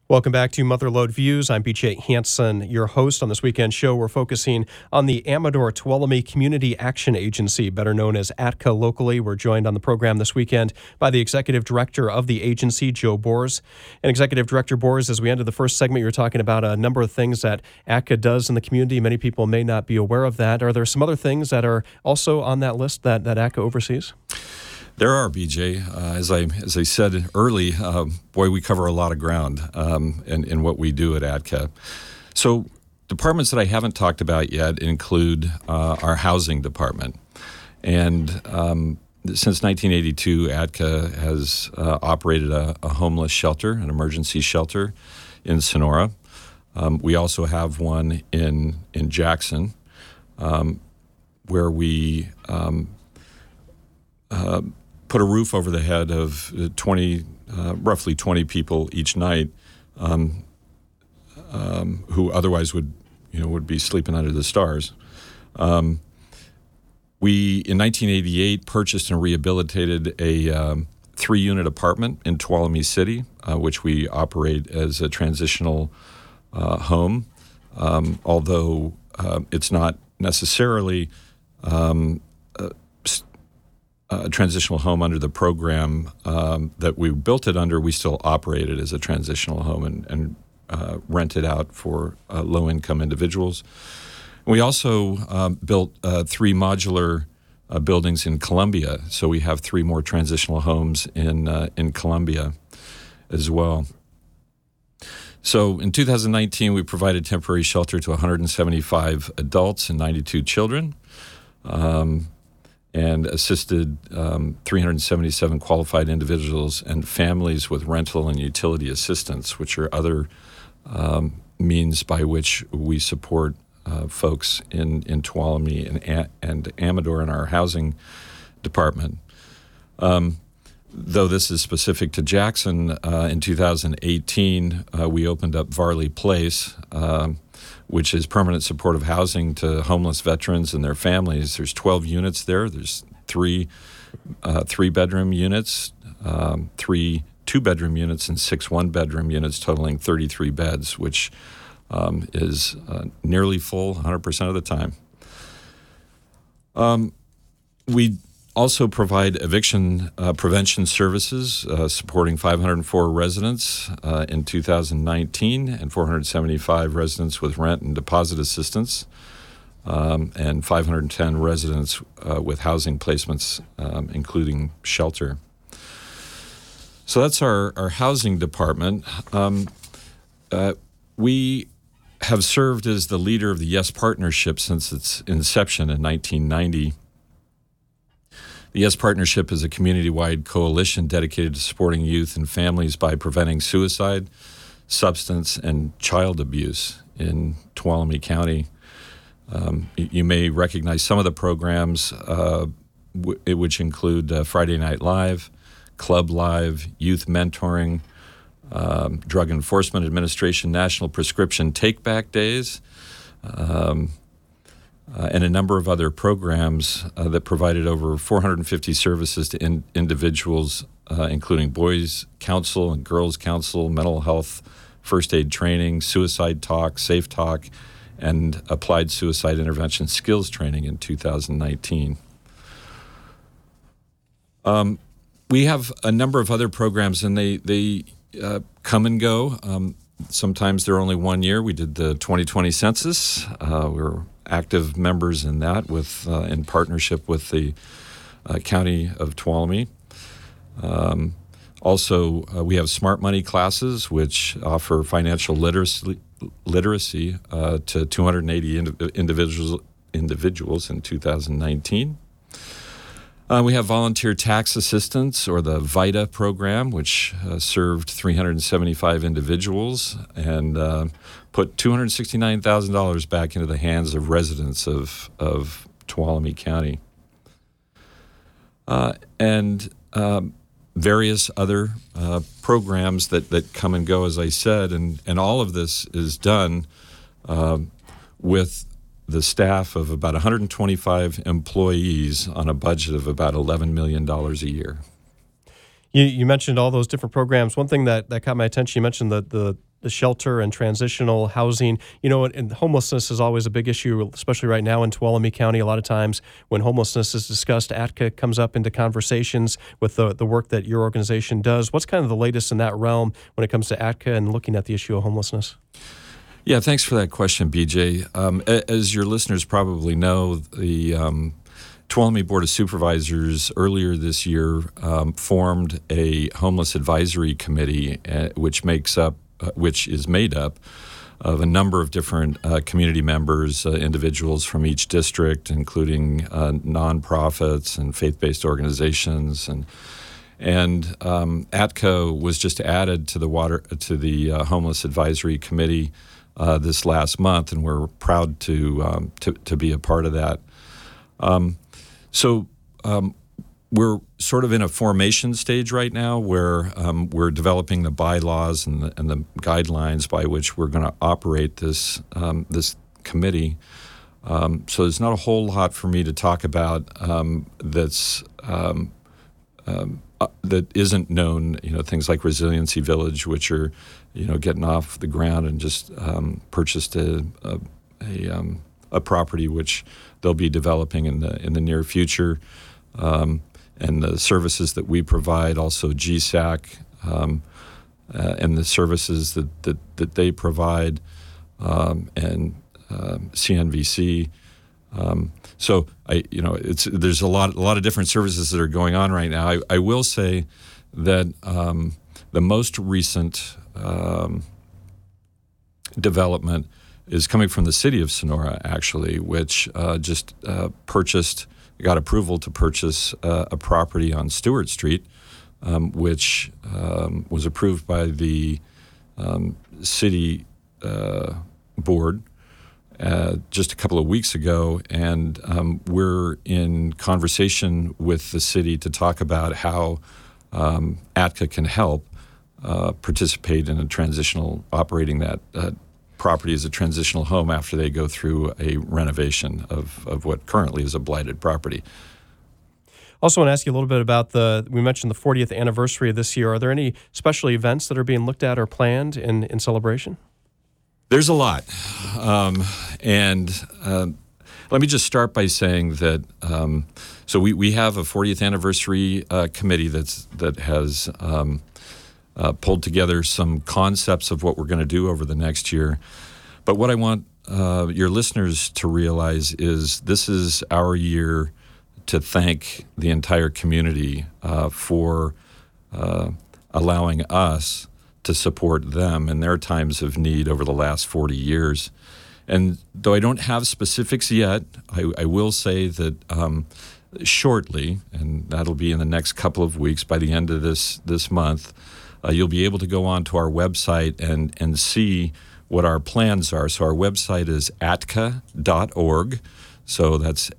Welcome back to Motherlode Views. I'm BJ Hansen, your host. On this weekend show, we're focusing on the Amador Tuolumne Community Action Agency, better known as ATCA locally. We're joined on the program this weekend by the Executive Director of the agency, Joe Bors. And Executive Director Bors, as we ended the first segment, you were talking about a number of things that ATCA does in the community. Many people may not be aware of that. Are there some other things that are also on that list that ATCA oversees? There are, BJ. As I said early, boy, we cover a lot of ground in what we do at ATCA. So departments that I haven't talked about yet include our housing department. And since 1982, ATCA has operated a homeless shelter, an emergency shelter in Sonora. We also have one in Jackson, where we put a roof over the head of roughly 20 people each night, who otherwise would be sleeping under the stars. We, in 1988, purchased and rehabilitated a 3-unit apartment in Tuolumne City, which we operate as a transitional home, although it's not necessarily a transitional home under the program that we built it under. We still operate it as a transitional home and rent it out for low-income individuals. We also built 3 modular buildings in Columbia, so we have 3 more transitional homes in Columbia as well. So in 2019, we provided temporary shelter to 175 adults and 92 children. And assisted 377 qualified individuals and families with rental and utility assistance, which are other means by which we support folks in Tuolumne and Amador in our housing department. Though this is specific to Jackson, in 2018, we opened up Varley Place, which is permanent supportive housing to homeless veterans and their families. There's 12 units there. There's 3 3-bedroom units, 3 2-bedroom units, and 6 1-bedroom units, totaling 33 beds, which is nearly full 100% of the time. We also provide eviction prevention services, supporting 504 residents in 2019 and 475 residents with rent and deposit assistance, and 510 residents with housing placements, including shelter. So that's our housing department. We have served as the leader of the YES Partnership since its inception in 1990. The YES Partnership is a community-wide coalition dedicated to supporting youth and families by preventing suicide, substance, and child abuse in Tuolumne County. You may recognize some of the programs, which include Friday Night Live, Club Live, Youth Mentoring, Drug Enforcement Administration National Prescription Take-Back Days, and a number of other programs that provided over 450 services to individuals, including Boys Council and Girls Council, mental health, first aid training, suicide talk, safe talk, and applied suicide intervention skills training in 2019. We have a number of other programs, and they come and go. Sometimes they're only 1 year. We did the 2020 census. We're active members in that in partnership with the County of Tuolumne. Also, we have smart money classes, which offer financial literacy to 280 individuals in 2019. We have volunteer tax assistance, or the VITA program, which served 375 individuals and put $269,000 back into the hands of residents of Tuolumne County. And various other programs that come and go, as I said, and all of this is done with the staff of about 125 employees on a budget of about $11 million a year. You mentioned all those different programs. One thing that caught my attention, you mentioned the the shelter and transitional housing. And homelessness is always a big issue, especially right now in Tuolumne County. A lot of times when homelessness is discussed, ATCA comes up into conversations with the work that your organization does. What's kind of the latest in that realm when it comes to ATCA and looking at the issue of homelessness? Yeah, thanks for that question, BJ. As your listeners probably know, the Tuolumne Board of Supervisors earlier this year formed a homeless advisory committee, which is made up of a number of different community members, individuals from each district, including nonprofits and faith-based organizations, and ATCA was just added to the homeless advisory committee this last month, and we're proud to be a part of that. So we're sort of in a formation stage right now where we're developing the bylaws and the guidelines by which we're going to operate this committee. So there's not a whole lot for me to talk about that isn't known. Things like Resiliency Village, which are getting off the ground and just purchased a property which they'll be developing in the near future, and the services that we provide, also GSAC, and the services that they provide, and CNVC. So there's a lot of different services that are going on right now. I will say that the most recent development is coming from the city of Sonora, actually, which just got approval to purchase a property on Stewart Street, which was approved by the city board just a couple of weeks ago, and we're in conversation with the city to talk about how ATCA can help participate in operating that property as a transitional home after they go through a renovation of what currently is a blighted property. Also want to ask you a little bit about we mentioned the 40th anniversary of this year. Are there any special events that are being looked at or planned in celebration? There's a lot. And let me just start by saying that so we have a 40th anniversary committee that has pulled together some concepts of what we're going to do over the next year. But what I want your listeners to realize is this is our year to thank the entire community for allowing us to support them in their times of need over the last 40 years. And though I don't have specifics yet, I will say that shortly, and that'll be in the next couple of weeks, by the end of this month, you'll be able to go onto our website and see what our plans are. So our website is atca.org. So that's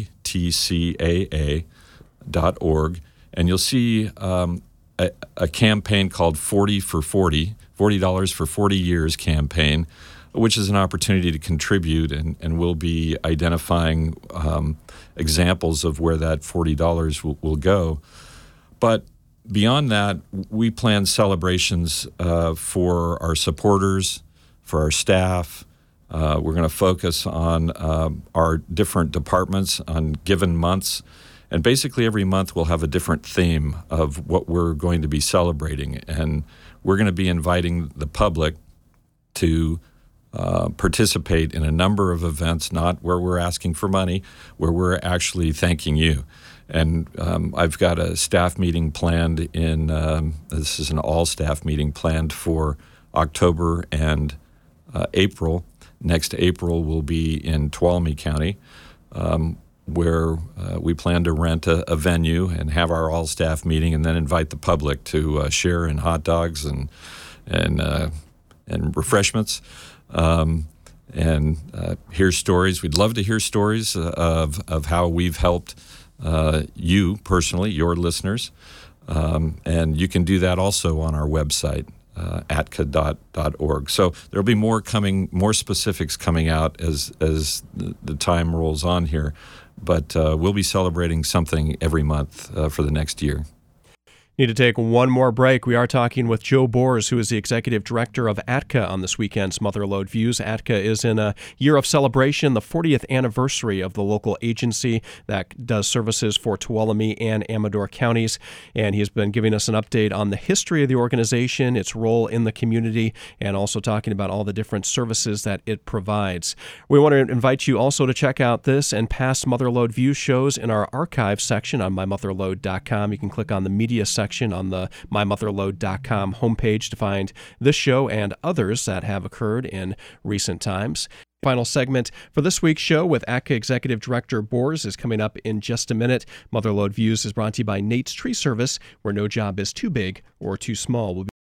ATCAA.org. And you'll see a campaign called 40 for 40, $40 for 40 years campaign, which is an opportunity to contribute, and we'll be identifying examples of where that $40 will go. But beyond that, we plan celebrations for our supporters, for our staff. We're going to focus on our different departments on given months. And basically every month we'll have a different theme of what we're going to be celebrating. And we're going to be inviting the public to participate in a number of events, not where we're asking for money, where we're actually thanking you. And I've got a staff meeting planned this is an all-staff meeting planned for October and April. Next April will be in Tuolumne County, where we plan to rent a venue and have our all-staff meeting, and then invite the public to share in hot dogs and refreshments, and hear stories. We'd love to hear stories of how we've helped you personally, your listeners, and you can do that also on our website, atca.org. So there'll be more specifics coming out as the time rolls on here, but we'll be celebrating something every month for the next year. Need to take one more break. We are talking with Joe Bors, who is the executive director of ATCA on this weekend's Motherlode Views. ATCA is in a year of celebration, the 40th anniversary of the local agency that does services for Tuolumne and Amador counties. And he has been giving us an update on the history of the organization, its role in the community, and also talking about all the different services that it provides. We want to invite you also to check out this and past Motherlode Views shows in our archive section on mymotherlode.com. You can click on the media section on the mymotherlode.com homepage to find this show and others that have occurred in recent times. Final segment for this week's show with ATCA Executive Director Bors is coming up in just a minute. Motherlode Views is brought to you by Nate's Tree Service, where no job is too big or too small. We'll be